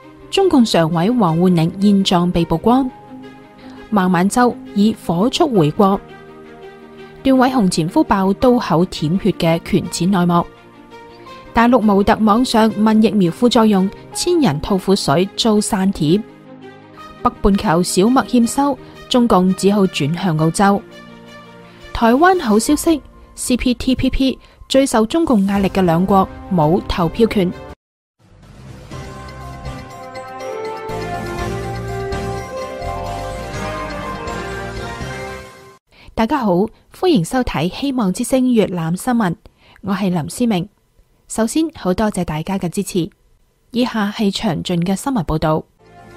中共常委王滬寧現狀被曝光，孟晚舟以火速回國，段偉雄前夫爆刀口舔血嘅權錢內幕，大陸模特網上問疫苗副作用，千人吐苦水遭刪帖，北半球小麥欠收，中共只好轉向澳洲。台灣好消息 ，CPTPP 最受中共壓力嘅兩國冇投票權。大家好，歡迎收睇希望之聲粵覽新聞，我係林思明。首先，好多謝大家嘅支持。以下係詳盡嘅新聞報道。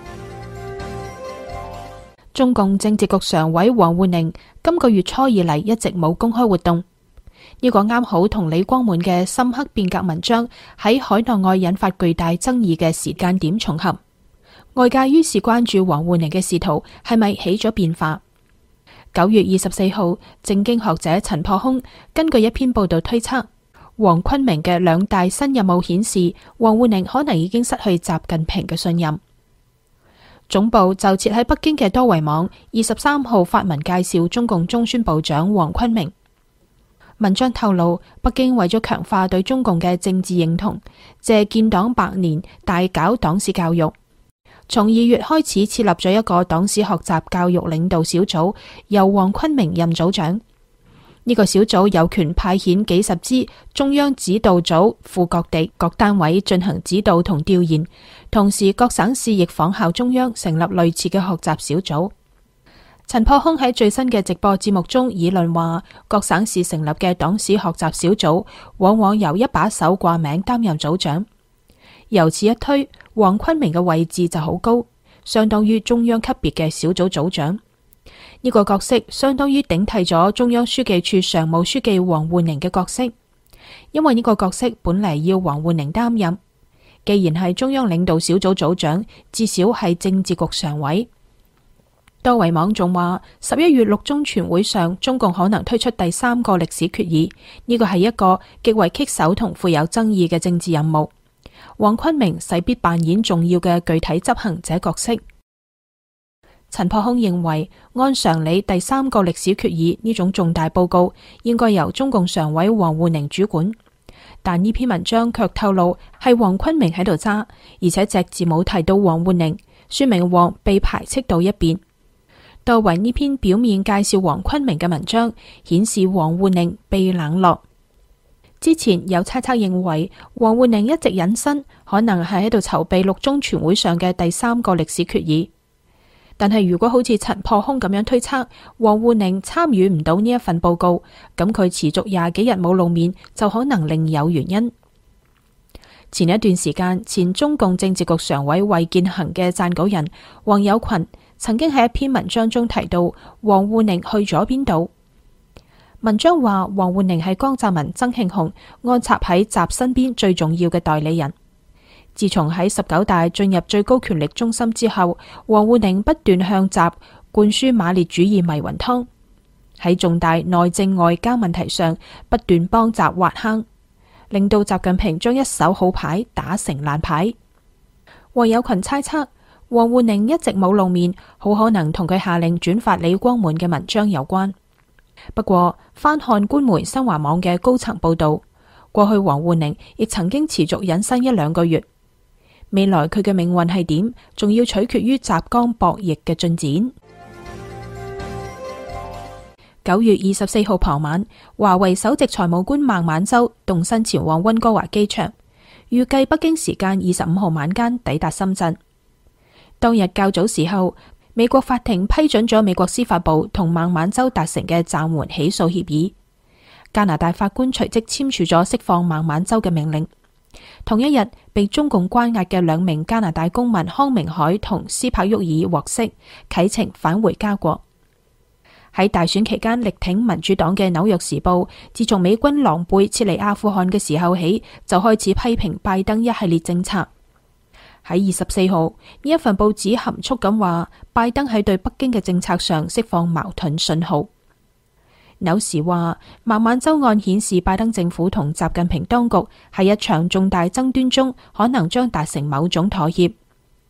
中共政治局常委王滬寧今個月初以嚟一直冇公開活動，呢個啱好同李光滿嘅深刻變革文章喺海內外引發巨大爭議嘅時間點重合，外界於是關注王滬寧嘅仕途係咪起咗變化。9月24號，政經學者陳破空根據一篇報道推測，黃坤明嘅兩大新任務顯示，王滬寧可能已經失去習近平嘅信任。總部就設喺北京嘅多維網23號發文介紹中共中宣部長黃坤明。文章透露，北京為咗強化對中共嘅政治認同，借建黨100年大搞黨史教育。從2月開始設立咗一個黨史學習教育領導小組，由黃坤明任組長。呢個小組有權派遣幾十支中央指導組赴各地各單位進行指導同調研，同時各省市亦仿效中央成立類似嘅學習小組。陳破空喺最新嘅直播節目中議論話，各省市成立嘅黨史學習小組往往由一把手掛名擔任組長。由此一推，黃坤明嘅位置就好高，相當於中央級別嘅小組組長。呢個角色相當於頂替咗中央書記處常務書記王滬寧嘅角色，因為呢個角色本嚟要王滬寧擔任。既然係中央領導小組組長，至少係政治局常委。多維網仲話，11月6中全會上，中共可能推出第3個歷史決議，呢個係一個極為棘手同富有爭議嘅政治任務。黃坤明勢必扮演重要嘅具體執行者角色。陳破空認為，按常理，第3個歷史決議呢種重大報告應該由中共常委王滬寧主管，但呢篇文章卻透露係黃坤明喺度揸，而且隻字冇提到王滬寧，說明王被排斥到一邊。多維呢篇表面介紹黃坤明嘅文章顯示王滬寧被冷落。之前有猜測認為，王滬寧一直隱身，可能係喺度籌備6中全會上嘅第3個歷史決議。但係如果好似陳破空咁樣推測，王滬寧參與唔到呢一份報告，咁佢持續20幾日冇露面，就可能另有原因。前一段時間，前中共政治局常委衛健行嘅撰稿人王有群曾經喺一篇文章中提到王滬寧去咗邊度。文章話，王滬寧係江澤民、曾慶紅安插喺習身邊最重要嘅代理人。自從喺19大進入最高權力中心之後，王滬寧不斷向習灌輸馬列主義迷魂湯，喺重大內政外交問題上不斷幫習挖坑，令到習近平將一手好牌打成爛牌。王有群猜測，王滬寧一直冇露面，好可能同佢下令轉發李光滿嘅文章有關。不過，翻看官媒新華網嘅高層報道，過去王滬寧亦曾經持續隱身1-2個月。未來佢嘅命運係點，仲要取決於習江博弈嘅進展。9月24號傍晚，華為首席財務官孟晚舟動身前往溫哥華機場，預計北京時間25號晚間抵達深圳。當日較早時候，美國法庭批准咗美國司法部同孟晚舟達成嘅暫緩起訴協議。加拿大法官隨即簽署咗釋放孟晚舟嘅命令。同一日，被中共關押嘅2名加拿大公民康明凱同斯帕沃爾獲釋，啟程返回家國。喺大選期間力挺民主黨嘅《紐約時報》，自從美軍狼狽撤離阿富汗嘅時候起，就開始批評拜登一系列政策。喺24號，呢一份報紙含蓄咁話，拜登喺對北京嘅政策上釋放矛盾信號。紐時話，孟晚舟案顯示拜登政府同習近平當局喺一場重大爭端中可能將達成某種妥協。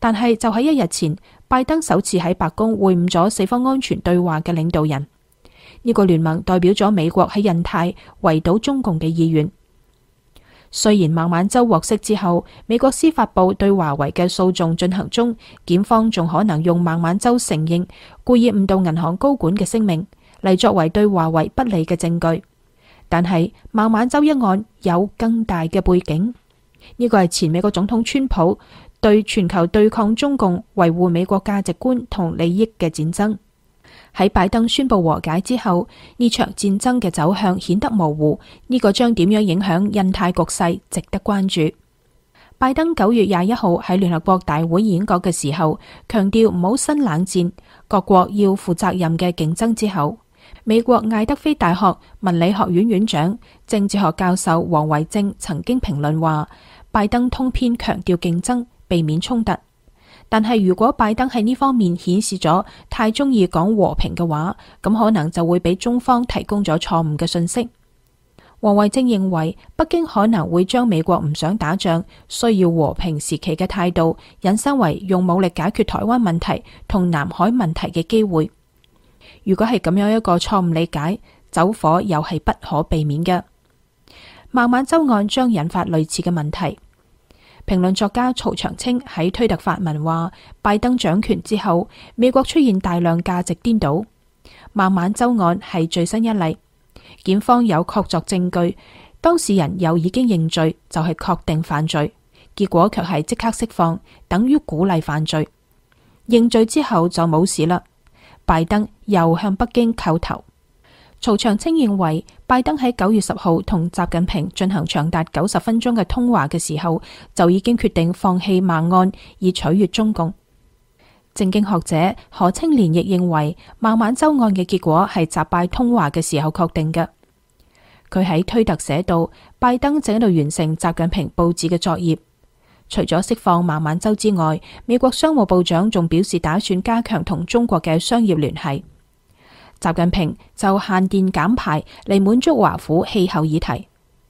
但係就喺一日前，拜登首次喺白宮會晤咗四方安全對話嘅領導人。呢個聯盟代表咗美國喺印太圍堵中共嘅意願。雖然孟晚舟獲釋之後，美國司法部對華為嘅訴訟進行中，檢方仲可能用孟晚舟承認故意誤導銀行高管嘅聲明嚟作為對華為不利嘅證據。但係孟晚舟一案有更大嘅背景，呢個係前美國總統川普對全球對抗中共、維護美國價值觀同利益嘅戰爭。喺拜登宣布和解之後，呢場戰爭嘅走向顯得模糊，呢個將點樣影響印太局勢值得關注。拜登9月21號喺聯合國大會演講嘅時候，強調唔好新冷戰，各國要負責任嘅競爭之後，美國艾德菲大學文理學院院長、政治學教授王維正曾經評論話，拜登通篇強調競爭，避免衝突。但係如果拜登喺呢方面顯示咗太中意講和平嘅話，咁可能就會俾中方提供咗錯誤嘅信息。王維正認為，北京可能會將美國唔想打仗、需要和平時期嘅態度引申為用武力解決台灣問題同南海問題嘅機會。如果係咁樣一個錯誤理解，走火又係不可避免嘅。孟晚舟案將引發類似嘅問題。評論作家曹長青喺推特發文話，拜登掌權之後，美國出現大量價值顛倒。孟晚舟案係最新一例，檢方有確鑿證據，當事人又已經認罪，就係確定犯罪，結果卻係即刻釋放，等於鼓勵犯罪。認罪之後就冇事啦，拜登又向北京叩頭。曹長青認為，拜登喺9月10號同習近平進行長達90分鐘嘅通話嘅時候，就已經決定放棄孟案，以取悅中共。政經學者何清漣亦認為，孟晚舟案嘅結果係習拜通話嘅時候確定嘅。佢喺推特寫道，拜登正喺度完成習近平布置嘅作業。除咗釋放孟晚舟之外，美國商務部長仲表示打算加強同中國嘅商業聯繫。習近平就限電減排嚟滿足華府氣候議題。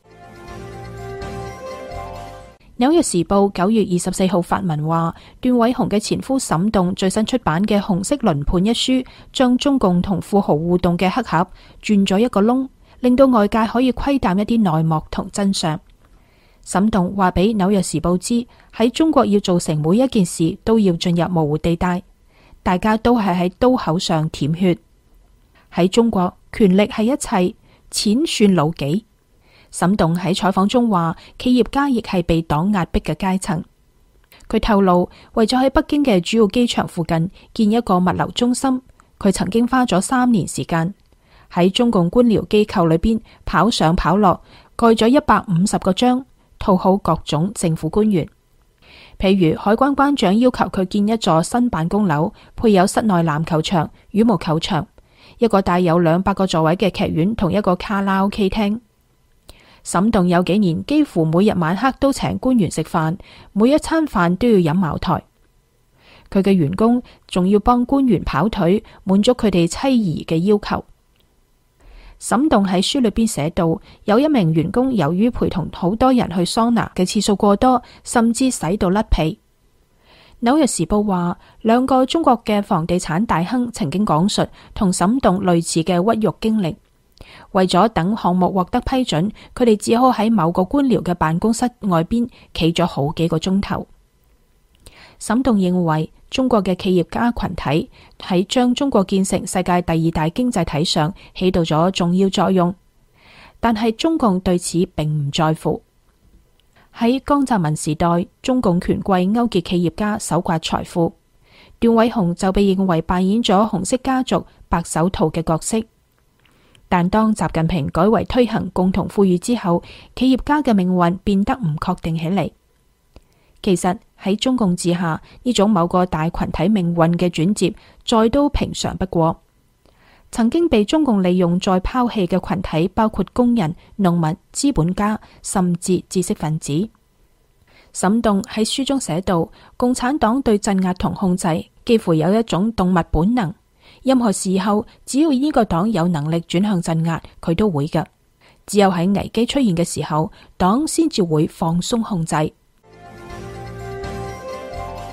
紐約時報9月24號發文話，段偉雄嘅前夫沈棟最新出版嘅《紅色輪盤》一書，將中共同富豪互動嘅黑盒鑽咗一個窿，令到外界可以窺探一啲內幕同真相。沈棟話俾紐約時報知，喺中國要做成每一件事都要進入模糊地帶，大家都係喺刀口上舔血。喺中國，權力係一切，錢算老幾。沈棟喺採訪中話，企業家亦係被黨壓迫嘅階層。佢透露，為咗喺北京嘅主要機場附近建一個物流中心，佢曾經花咗3年時間，喺中共官僚機構裏邊跑上跑落，蓋咗150個章，討好各種政府官員。譬如海關關長要求佢建一座新辦公樓，配有室內籃球場、羽毛球場，一個帶有200個座位嘅劇院同一個卡拉 OK 廳。沈棟有幾年幾乎每日晚黑都請官員食飯，每一餐飯都要飲茅台。佢嘅員工仲要幫官員跑腿，滿足佢哋妻兒嘅要求。沈棟喺書裏邊寫到，有一名員工由於陪同好多人去桑拿嘅次數過多，甚至洗到甩皮。紐約時報話，2個中國嘅房地產大亨曾經講述同沈棟類似嘅屈辱經歷。為咗等項目獲得批准，佢哋只好喺某個官僚嘅辦公室外邊企咗好幾個鐘頭。沈棟認為，中國嘅企業家群體喺將中國建成世界第2大經濟體上起到咗重要作用，但係中共對此並唔在乎。喺江澤民時代，中共權貴勾結企業家搜刮財富，段偉雄就被認為扮演咗紅色家族白手套嘅角色。但當習近平改為推行共同富裕之後，企業家嘅命運變得唔確定起嚟。其實喺中共治下，呢種某個大群體命運嘅轉接，再都平常不過。曾經被中共利用再拋棄嘅群體，包括工人、農民、資本家，甚至知識分子。沈棟喺書中寫道，共產黨對鎮壓同控制幾乎有一種動物本能。任何時候，只要呢個黨有能力轉向鎮壓，佢都會嘅。只有喺危機出現嘅時候，黨先至會放鬆控制。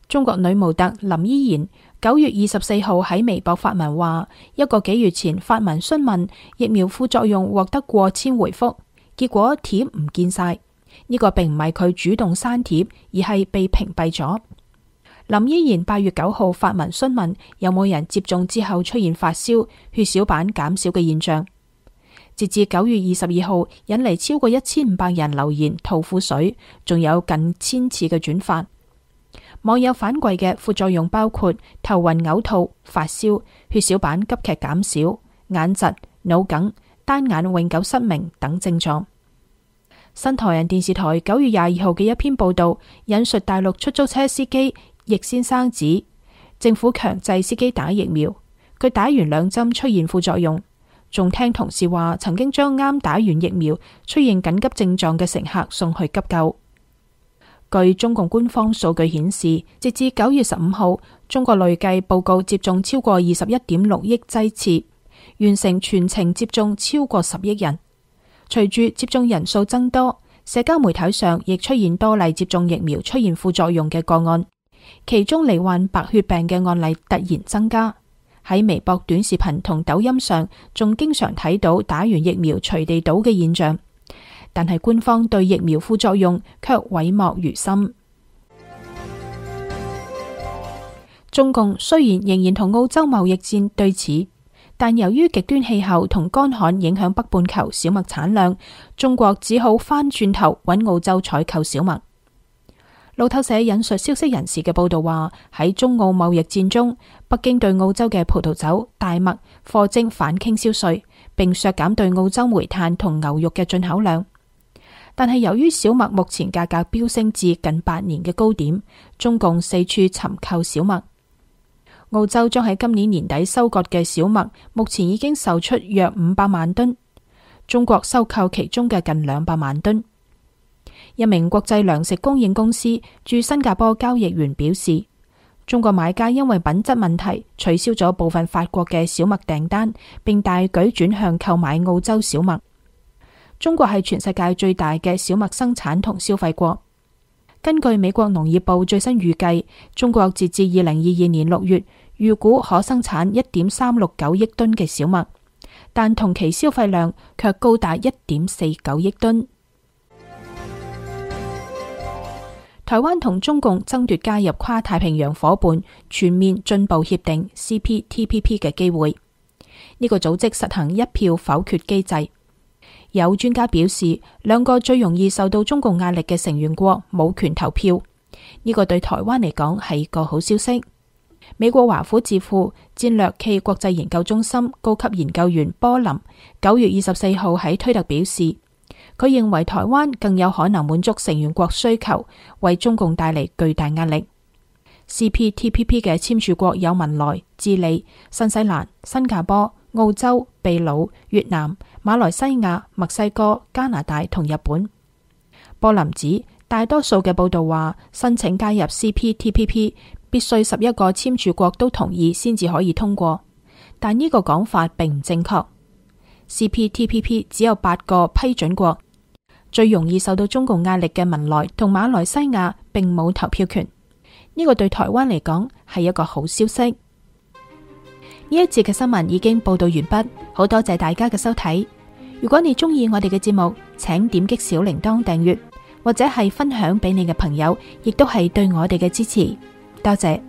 中國女模特林依賢9月24號喺微博發文話，1個幾月前發文詢問疫苗副作用，獲得過千回覆，結果帖唔見晒。呢個並唔係佢主動刪帖，而係被屏蔽咗。林依賢8月9號發文詢問有冇人接種之後出現發燒、血小板減少嘅現象。截至9月22號，引嚟超過1500人留言吐苦水，仲有近1000次嘅轉發。網友反饋嘅副作用包括頭暈嘔吐、發燒、血小板急劇減少、眼疾、腦梗、單眼永久失明等症狀。新唐人電視台9月22號嘅一篇報道，引述大陸出租車司機易先生指，政府強制司機打疫苗，佢打完2針出現副作用，仲聽同事話曾經將啱打完疫苗出現緊急症狀嘅乘客送去急救。據中共官方數據顯示，截至9月15號，中國累計報告接種超過21.6億劑次，完成全程接種超過10億人。隨住接種人數增多，社交媒體上亦出現多例接種疫苗出現副作用嘅個案，其中罹患白血病嘅案例突然增加。喺微博短視頻同抖音上，仲經常睇到打完疫苗隨地倒嘅現象。但係官方對疫苗副作用卻諱莫如深。中共雖然仍然同澳洲貿易戰對峙，但由於極端氣候同乾旱影響北半球小麥產量，中國只好翻轉頭揾澳洲採購小麥。路透社引述消息人士嘅報道話，喺中澳貿易戰中，北京對澳洲嘅葡萄酒、大麥課徵反傾銷稅，並削減對澳洲煤炭同牛肉嘅進口量。但係由於小麥目前價格飆升至近8年嘅高點，中共四處尋購小麥。澳洲將喺今年年底收割嘅小麥，目前已經售出約500萬噸，中國收購其中嘅近200萬噸。一名國際糧食供應公司駐新加坡交易員表示，中國買家因為品質問題取消咗部分法國嘅小麥訂單，並大舉轉向購買澳洲小麥。中國係全世界最大嘅小麥生產同消費國。根據美國農業部最新預計，中國截至2022年6月，預估可生產1.369億噸嘅小麥，但同期消費量卻高達1.49億噸。台灣同中共爭奪加入跨太平洋夥伴全面進步協定 CPTPP 嘅機會。呢個組織實行一票否決機制。有專家表示，2個最容易受到中共壓力嘅成員國冇權投票，呢個對台灣嚟講係個好消息。美國華府智庫戰略暨國際研究中心高級研究員波林9月24號喺推特表示，佢認為台灣更有可能滿足成員國需求，為中共帶嚟巨大壓力。CPTPP 嘅簽署國有文萊、智利、新西蘭、新加坡、澳洲、秘魯、越南、馬來西亞、墨西哥、加拿大同日本。波林指，大多數嘅報道話，申請加入 CPTPP 必須11個簽署國都同意先至可以通過，但呢個講法並唔正確。CPTPP 只有8個批准國，最容易受到中共壓力嘅文萊同馬來西亞並冇投票權。呢個對台灣嚟講係一個好消息。呢一節嘅新聞已經報道完畢，好多謝大家嘅收睇。如果你中意我哋嘅節目，請點擊小鈴鐺訂閱，或者係分享俾你嘅朋友，亦都係對我哋嘅支持。多謝。